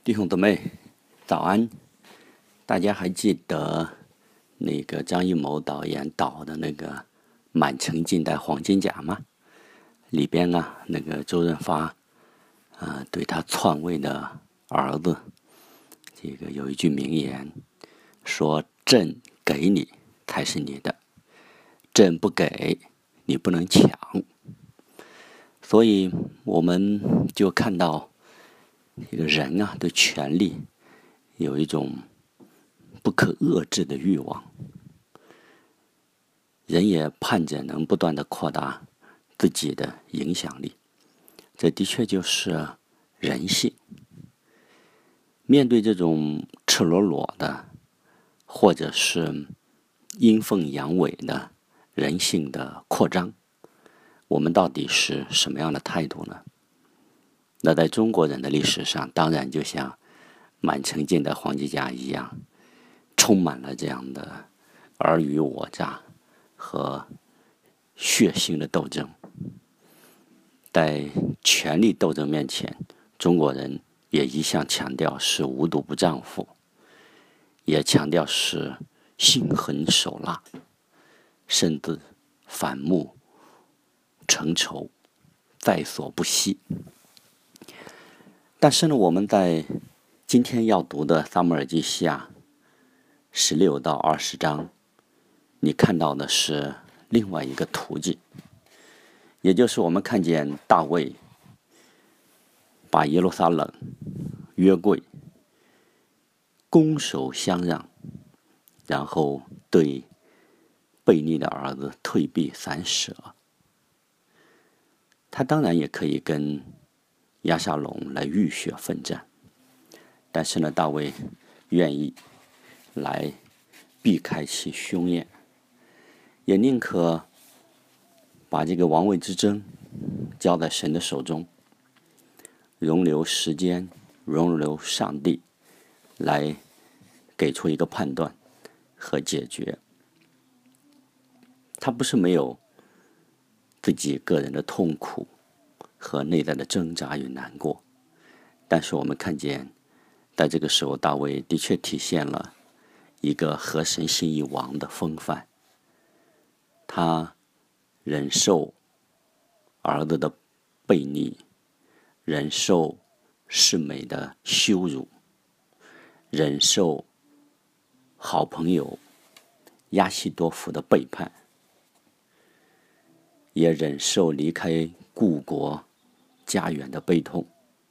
弟兄姊妹，早安！大家还记得那个张艺谋导演导的那个《满城尽带黄金甲》吗？里边那个周润发对他篡位的儿子，这个有一句名言，说朕给你才是你的，朕不给你不能抢。所以我们就看到这个人对权力有一种不可遏制的欲望，人也盼着能不断的扩大自己的影响力，这的确就是人性。面对这种赤裸裸的或者是阴奉阳违的人性的扩张，我们到底是什么样的态度呢？那在中国人的历史上，当然就像满城尽带黄金甲一样，充满了这样的尔虞我诈和血腥的斗争。在权力斗争面前，中国人也一向强调是无毒不丈夫，也强调是心狠手辣，甚至反目成仇，在所不惜。但是呢，我们在今天要读的撒母耳记下16到20章，你看到的是另外一个途径，也就是我们看见大卫把耶路撒冷、约柜拱手相让，然后对悖逆的儿子退避三舍。他当然也可以跟押沙龙来浴血奋战，但是呢，大卫愿意来避开其凶焰，也宁可把这个王位之争交在神的手中，容留时间，容留上帝来给出一个判断和解决。他不是没有自己个人的痛苦和内在的挣扎与难过，但是我们看见在这个时候，大卫的确体现了一个合神心意王的风范。他忍受儿子的悖逆，忍受示每的羞辱，忍受好朋友亚希多弗的背叛，也忍受离开故国家园的悲痛，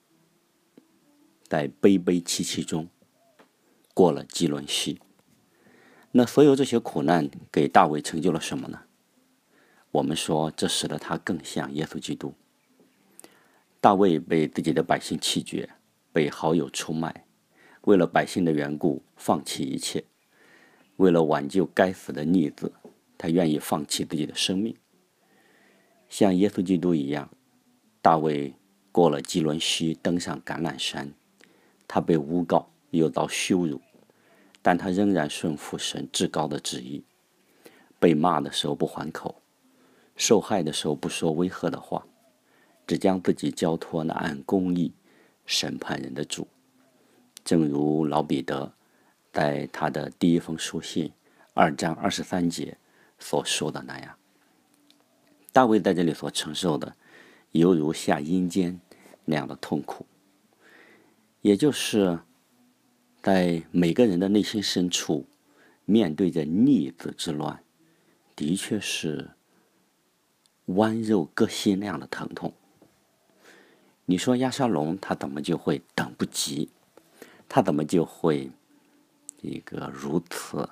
在悲悲戚戚中过了基伦西。那所有这些苦难给大卫成就了什么呢？我们说这使得他更像耶稣基督。大卫被自己的百姓弃绝，被好友出卖，为了百姓的缘故放弃一切，为了挽救该死的逆子，他愿意放弃自己的生命。像耶稣基督一样，大卫过了基伦西，登上橄榄山，他被诬告又遭羞辱，但他仍然顺服神至高的旨意，被骂的时候不还口，受害的时候不说威吓的话，只将自己交托那按公义审判人的主。正如老彼得在他的第一封书信2章23节所说的那样，大卫在这里所承受的犹如下阴间那样的痛苦，也就是在每个人的内心深处，面对着逆子之乱，的确是剜肉割心那样的疼痛。你说押沙龙他怎么就会等不及，他怎么就会如此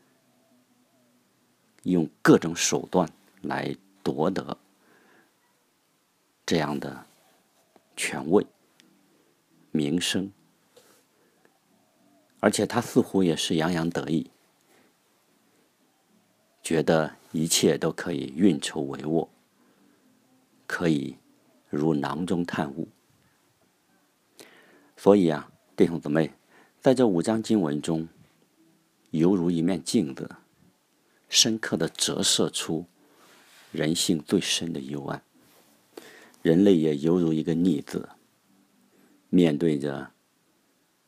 用各种手段来夺得这样的权位名声，而且他似乎也是洋洋得意，觉得一切都可以运筹帷幄，可以如囊中探物。所以弟兄姊妹，在这5章经文中，犹如一面镜子，深刻地折射出人性最深的幽暗。人类也犹如一个逆子，面对着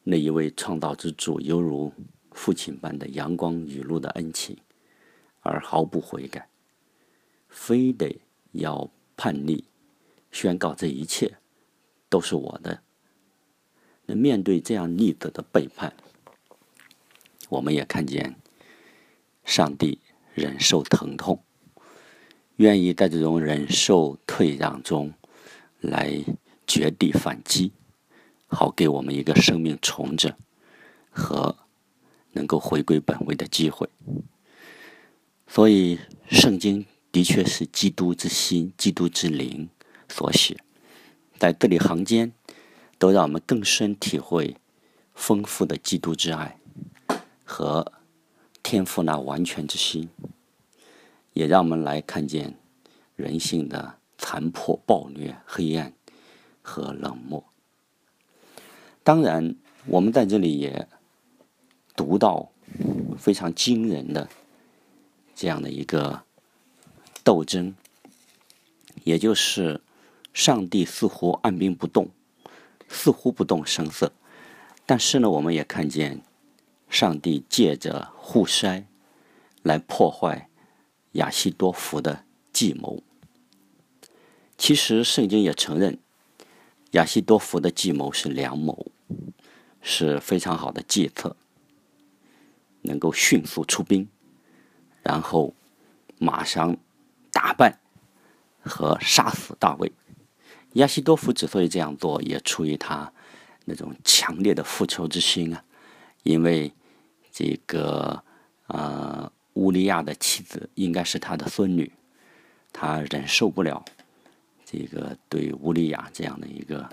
那一位创造之主犹如父亲般的阳光雨露的恩情，而毫不悔改，非得要叛逆，宣告这一切都是我的。那面对这样逆子的背叛，我们也看见上帝忍受疼痛，愿意在这种忍受退让中来绝地反击，好给我们一个生命重整和能够回归本位的机会。所以圣经的确是基督之心、基督之灵所写，在字里行间都让我们更深体会丰富的基督之爱和天父那完全之心，也让我们来看见人性的残破、暴虐、黑暗和冷漠。当然，我们在这里也读到非常惊人的这样的一个斗争，也就是上帝似乎按兵不动，似乎不动声色，但是呢，我们也看见上帝借着户筛来破坏亚希多弗的计谋。其实圣经也承认亚希多弗的计谋是良谋，是非常好的计策，能够迅速出兵，然后马上打败和杀死大卫。亚希多弗之所以这样做，也出于他那种强烈的复仇之心啊，因为这个乌利亚的妻子应该是他的孙女，他忍受不了这个对乌利亚这样的一个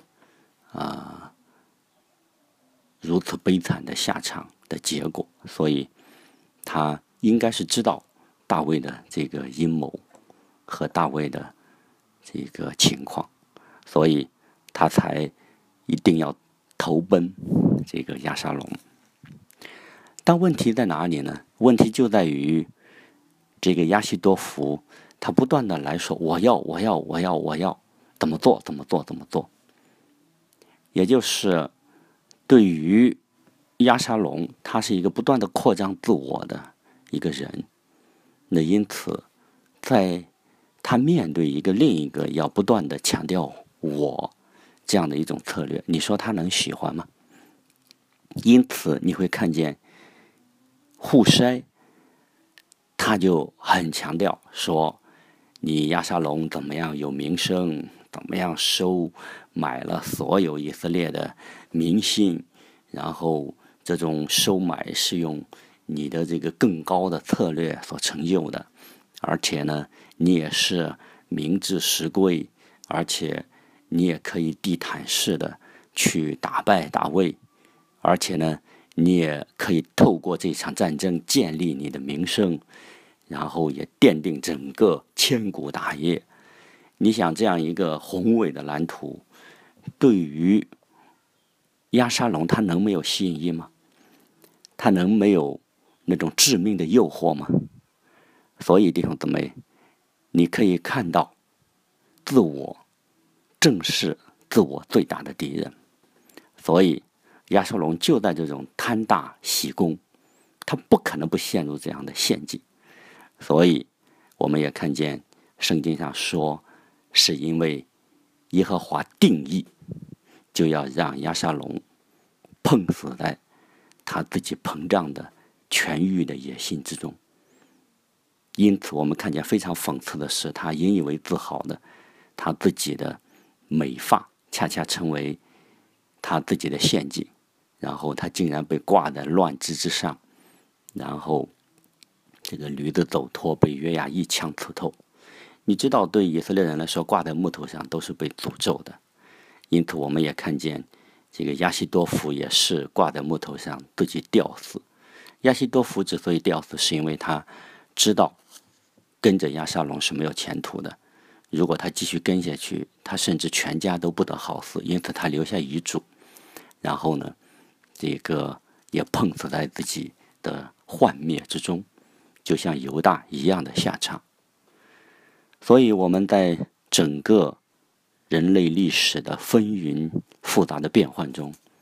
如此悲惨的下场的结果，所以他应该是知道大卫的这个阴谋和大卫的这个情况，所以他才一定要投奔这个押沙龙。但问题在哪里呢？问题就在于这个亚希多弗他不断的来说我要，怎么做。也就是对于押沙龙，他是一个不断的扩张自我的一个人，那因此在他面对另一个要不断的强调我这样的一种策略，你说他能喜欢吗？因此你会看见户筛他就很强调说，你押沙龙怎么样有名声，怎么样收买了所有以色列的民心，然后这种收买是用你的这个更高的策略所成就的，而且呢你也是明智实归，而且你也可以地毯式的去打败大卫，而且呢你也可以透过这场战争建立你的名声，然后也奠定整个千古大业。你想这样一个宏伟的蓝图，对于押沙龙他能没有吸引力吗？他能没有那种致命的诱惑吗？所以弟兄姊妹，你可以看到自我正是自我最大的敌人。所以押沙龙就在这种贪大喜功，他不可能不陷入这样的陷阱。所以我们也看见圣经上说，是因为耶和华定义就要让押沙龙碰死在他自己膨胀的权欲的野心之中。因此我们看见非常讽刺的是，他引以为自豪的他自己的美发恰恰成为他自己的陷阱，然后他竟然被挂在乱枝之上，然后这个驴子走脱，被约押一枪刺透。你知道对以色列人来说，挂在木头上都是被诅咒的。因此我们也看见这个亚希多弗也是挂在木头上自己吊死。亚希多弗之所以吊死，是因为他知道跟着押沙龙是没有前途的，如果他继续跟下去，他甚至全家都不得好死。因此他留下遗嘱，然后呢这个也碰死在自己的幻灭之中，就像犹大一样的下场。所以我们在整个人类历史的纷纭复杂的变幻中，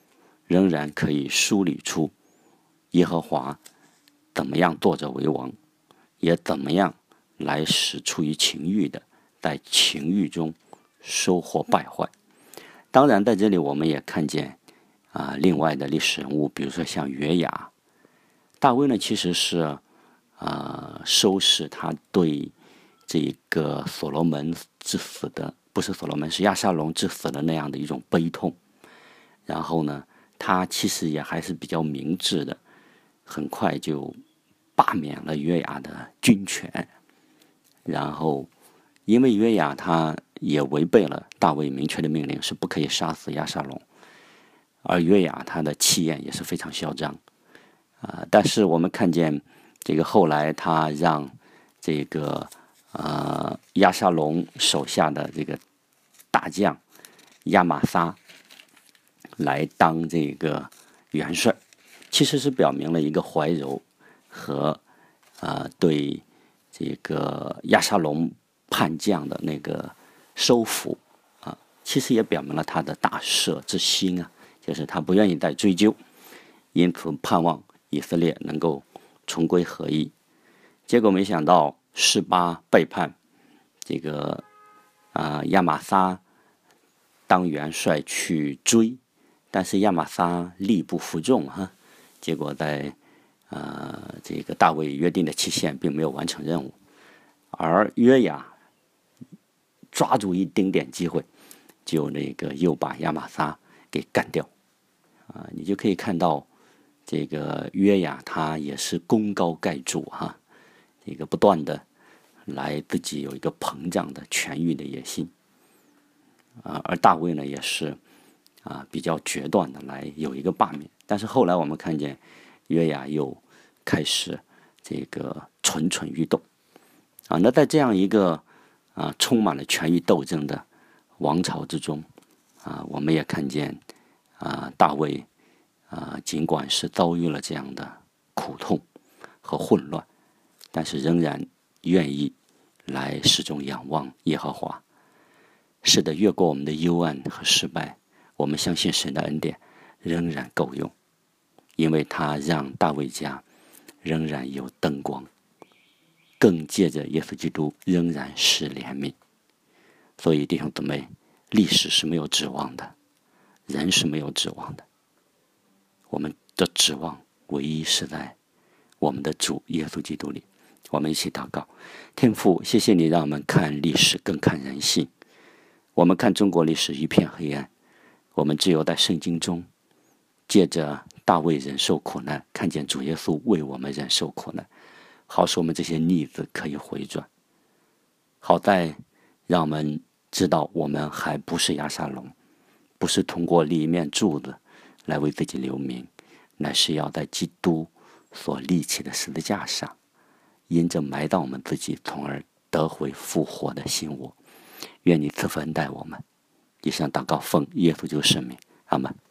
仍然可以梳理出耶和华怎么样坐着为王，也怎么样来使出于情欲的在情欲中收获败坏。当然在这里我们也看见另外的历史人物，比如说像约雅。大卫呢其实是收拾他对这个所罗门之死的，不是所罗门，是亚沙龙之死的那样的一种悲痛。然后呢，他其实也还是比较明智的，很快就罢免了约雅的军权。然后因为约雅他也违背了大卫明确的命令，是不可以杀死亚沙龙，而约雅他的气焰也是非常嚣张但是我们看见这个后来他让这个亚沙龙手下的这个大将亚玛撒来当这个元帅，其实是表明了一个怀柔和对这个亚沙龙叛将的那个收服其实也表明了他的大赦之心就是他不愿意再追究，因此盼望以色列能够重归合一。结果没想到示巴背叛，这个亚玛撒当元帅去追，但是亚玛撒力不服众结果在这个大卫约定的期限并没有完成任务，而约雅抓住一丁点机会，就又把亚玛撒给干掉你就可以看到这个约雅他也是功高盖主这个不断的来自己有一个膨胀的权欲的野心而大卫呢也是比较决断的来有一个罢免。但是后来我们看见约雅又开始这个蠢蠢欲动那在这样一个充满了权欲斗争的王朝之中我们也看见大卫尽管是遭遇了这样的苦痛和混乱，但是仍然愿意来始终仰望耶和华。是的，越过我们的幽暗和失败，我们相信神的恩典仍然够用，因为他让大卫家仍然有灯光，更借着耶稣基督仍然是怜悯。所以弟兄姊妹，历史是没有指望的，人是没有指望的，我们的指望唯一是在我们的主耶稣基督里。我们一起祷告。天父，谢谢你让我们看历史更看人性。我们看中国历史一片黑暗，我们只有在圣经中借着大卫忍受苦难，看见主耶稣为我们忍受苦难，好使我们这些逆子可以回转，好在让我们知道我们还不是亚沙龙，不是通过立一面柱子来为自己留名，乃是要在基督所立起的十字架上，因着埋葬我们自己，从而得回复活的新我。愿你赐福恩待我们。以上祷告奉耶稣基督圣名，阿们。